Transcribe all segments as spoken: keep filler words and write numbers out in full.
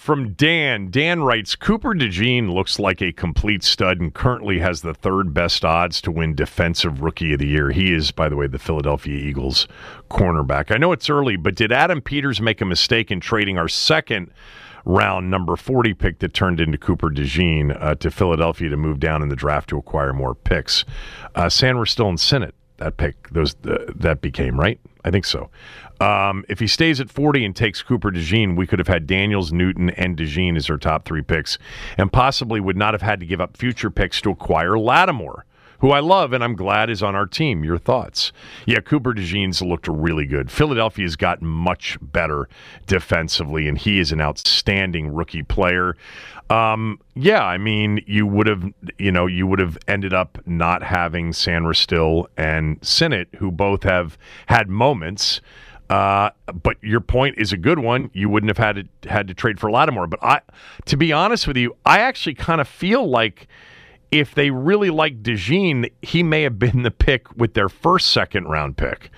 from Dan. Dan writes, Cooper DeJean looks like a complete stud and currently has the third best odds to win Defensive Rookie of the Year. He is, by the way, the Philadelphia Eagles cornerback. I know it's early, but did Adam Peters make a mistake in trading our second round number forty pick that turned into Cooper DeJean uh, to Philadelphia to move down in the draft to acquire more picks? Uh, Sanders still in Senate. That pick, those uh, that became, right? I think so. Um, if he stays at forty and takes Cooper DeJean, we could have had Daniels, Newton, and DeJean as our top three picks, and possibly would not have had to give up future picks to acquire Lattimore, who I love and I'm glad is on our team. Your thoughts? Yeah, Cooper DeJean's looked really good. Philadelphia's gotten much better defensively, and he is an outstanding rookie player. Um, yeah, I mean, you would have, you know, you would have ended up not having Sanders still and Sinnott, who both have had moments. Uh, but your point is a good one. You wouldn't have had to, had to trade for Lattimore. But I, to be honest with you, I actually kind of feel like if they really like DeJean, he may have been the pick with their first second round pick.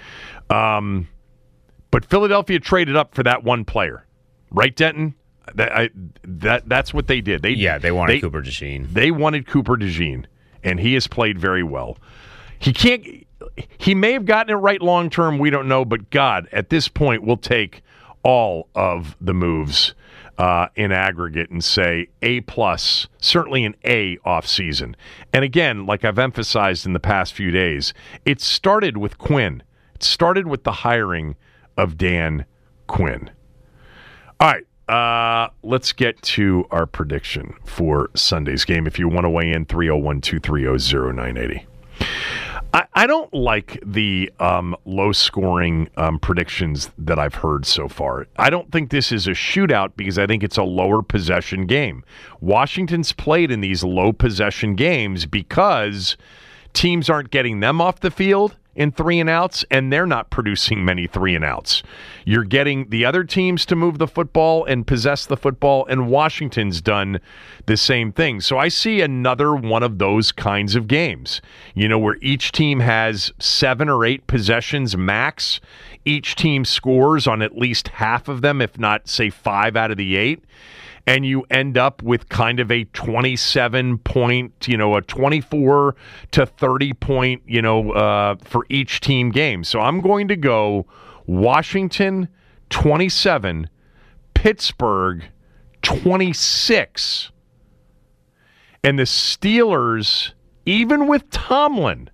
Um, but Philadelphia traded up for that one player, right, Denton? That I, that that's what they did. They yeah, they wanted they, Cooper DeJean. They wanted Cooper DeJean, and he has played very well. He can't. He may have gotten it right long term. We don't know, but God, at this point, we'll take all of the moves uh, in aggregate and say A plus, certainly an A off season. And again, like I've emphasized in the past few days, it started with Quinn. It started with the hiring of Dan Quinn. All right. Uh, let's get to our prediction for Sunday's game. If you want to weigh in, three oh one, two three oh, oh nine eight oh. I, I don't like the um, low-scoring um, predictions that I've heard so far. I don't think this is a shootout because I think it's a lower possession game. Washington's played in these low possession games because teams aren't getting them off the field in three and outs, and they're not producing many three and outs. You're getting the other teams to move the football and possess the football, and Washington's done the same thing. So I see another one of those kinds of games, you know, where each team has seven or eight possessions max. Each team scores on at least half of them, if not, say, five out of the eight. And you end up with kind of a twenty-seven point, you know, a twenty-four to thirty point, you know, uh, for each team game. So I'm going to go Washington twenty-seven, Pittsburgh twenty-six. And the Steelers, even with Tomlin,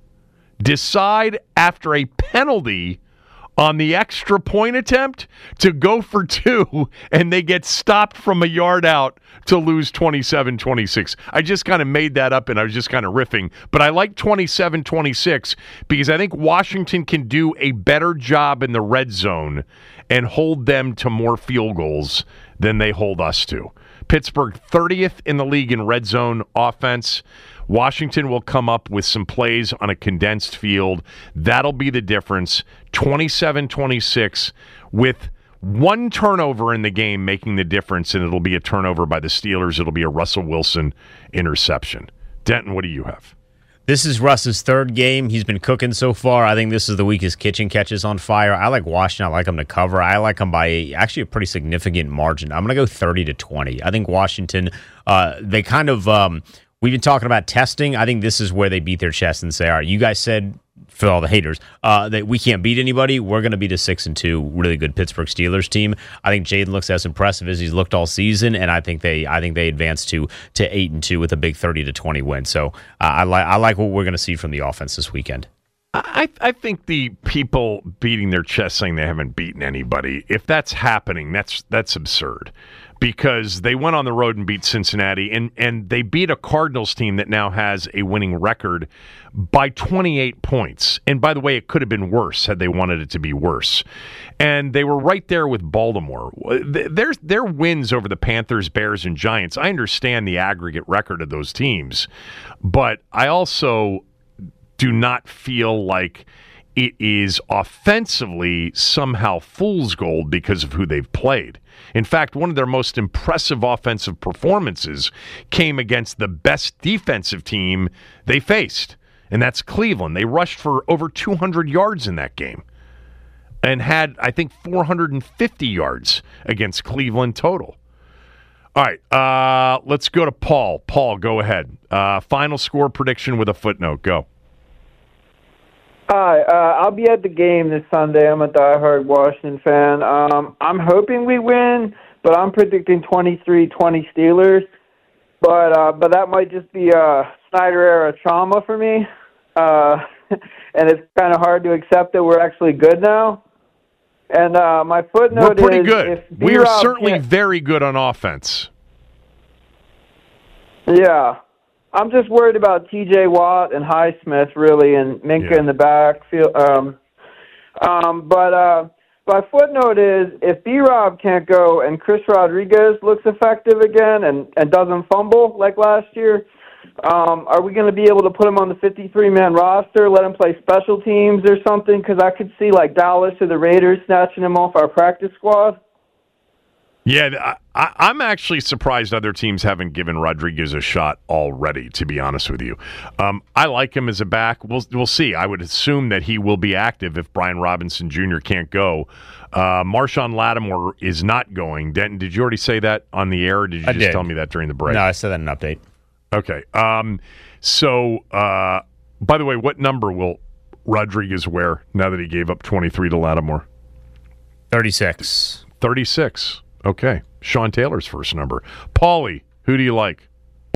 decide after a penalty on the extra point attempt to go for two, and they get stopped from a yard out to lose twenty-seven twenty-six. I just kind of made that up, and I was just kind of riffing. But I like twenty-seven twenty-six because I think Washington can do a better job in the red zone and hold them to more field goals than they hold us to. Pittsburgh thirtieth in the league in red zone offense. Washington will come up with some plays on a condensed field. That'll be the difference. twenty-seven twenty-six with one turnover in the game making the difference, and it'll be a turnover by the Steelers. It'll be a Russell Wilson interception. Denton, what do you have? This is Russ's third game. He's been cooking so far. I think this is the week his kitchen catches on fire. I like Washington. I like him to cover. I like him by a, actually a pretty significant margin. I'm going to go thirty to twenty. I think Washington, uh, they kind of... Um, We've been talking about testing. I think this is where they beat their chest and say, all right, you guys said, for all the haters, uh, that we can't beat anybody. We're going to beat a six and two really good Pittsburgh Steelers team. I think Jaden looks as impressive as he's looked all season, and I think they I think they advance to to eight and two with a big thirty to twenty win. So uh, I like I like what we're going to see from the offense this weekend. I, I think the people beating their chest saying they haven't beaten anybody, if that's happening, that's that's absurd. Because they went on the road and beat Cincinnati, and, and they beat a Cardinals team that now has a winning record by twenty-eight points. And by the way, it could have been worse had they wanted it to be worse. And they were right there with Baltimore. Their, their wins over the Panthers, Bears, and Giants, I understand the aggregate record of those teams, but I also do not feel like it is offensively somehow fool's gold because of who they've played. In fact, one of their most impressive offensive performances came against the best defensive team they faced, and that's Cleveland. They rushed for over two hundred yards in that game and had, I think, four hundred fifty yards against Cleveland total. All right, uh, let's go to Paul. Paul, go ahead. Uh, final score prediction with a footnote. Go. Hi, uh, I'll be at the game this Sunday. I'm a diehard Washington fan. Um, I'm hoping we win, but I'm predicting twenty-three twenty Steelers. But uh, but that might just be a Snyder-era trauma for me. Uh, and it's kind of hard to accept that we're actually good now. And uh, my footnote is... We're pretty good. If We are B-Rob certainly can't- very good on offense. Yeah. I'm just worried about T J Watt and Highsmith, really, and Minka Yeah. in the backfield. Um, um, but uh, my footnote is, if B-Rob can't go and Chris Rodriguez looks effective again and, and doesn't fumble like last year, um, are we going to be able to put him on the fifty-three man roster, let him play special teams or something? Because I could see, like, Dallas or the Raiders snatching him off our practice squad. Yeah, I, I, I'm actually surprised other teams haven't given Rodriguez a shot already, to be honest with you. Um, I like him as a back. We'll, we'll see. I would assume that he will be active if Brian Robinson Junior can't go. Uh, Marshawn Lattimore is not going. Denton, did you already say that on the air, or did you I just did. tell me that during the break? No, I said that in an update. Okay. Um, so, uh, by the way, what number will Rodriguez wear now that he gave up twenty-three to Lattimore? thirty-six. thirty-six. Okay. Sean Taylor's first number. Paulie, who do you like?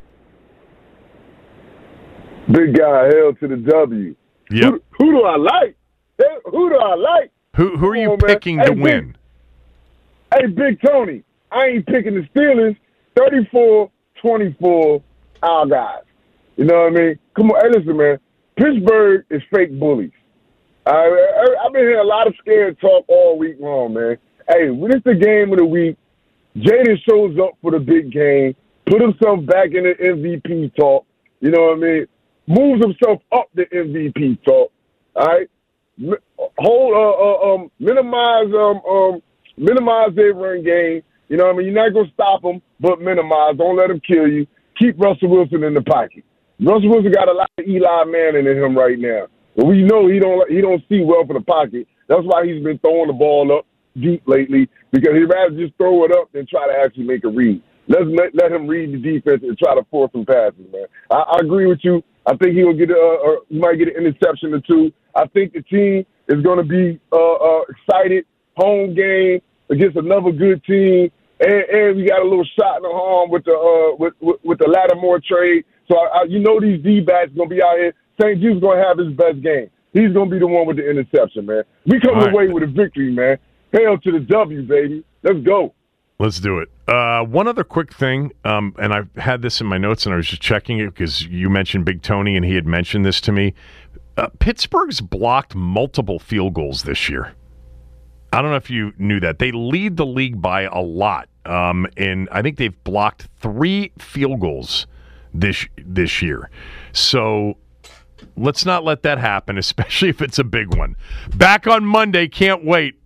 Big guy, hell to the W. Yep. Who, who do I like? Who do I like? Who who are you Come on, man. picking Hey, to Big- win? Hey, Big Tony, I ain't picking the Steelers. thirty-four twenty-four, our guys. You know what I mean? Come on, hey, listen, man. Pittsburgh is fake bullies. I, I, I've been hearing a lot of scared talk all week long, man. Hey, when it's the game of the week, Jaden shows up for the big game, put himself back in the M V P talk. You know what I mean? Moves himself up the M V P talk. All right, M- hold, uh, uh, um, minimize, um, um, minimize their run game. You know what I mean? You're not gonna stop them, but minimize. Don't let them kill you. Keep Russell Wilson in the pocket. Russell Wilson got a lot of Eli Manning in him right now, but we know he don't he don't see well for the pocket. That's why he's been throwing the ball up deep lately, because he'd rather just throw it up than try to actually make a read. Let's let, let him read the defense and try to force some passes, man. I, I agree with you. I think he'll get a, a he might get an interception or two. I think the team is going to be uh, uh, excited. Home game against another good team, and, and we got a little shot in the arm with the uh, with, with with the Lattimore trade. So I, I, you know these D-backs going to be out here. Saint Jude's going to have his best game. He's going to be the one with the interception, man. We come All right. away with a victory, man. Hail to the W, baby. Let's go. Let's do it. Uh, one other quick thing, um, and I had this in my notes, and I was just checking it because you mentioned Big Tony, and he had mentioned this to me. Uh, Pittsburgh's blocked multiple field goals this year. I don't know if you knew that. They lead the league by a lot, um, and I think they've blocked three field goals this this year. So let's not let that happen, especially if it's a big one. Back on Monday. Can't wait.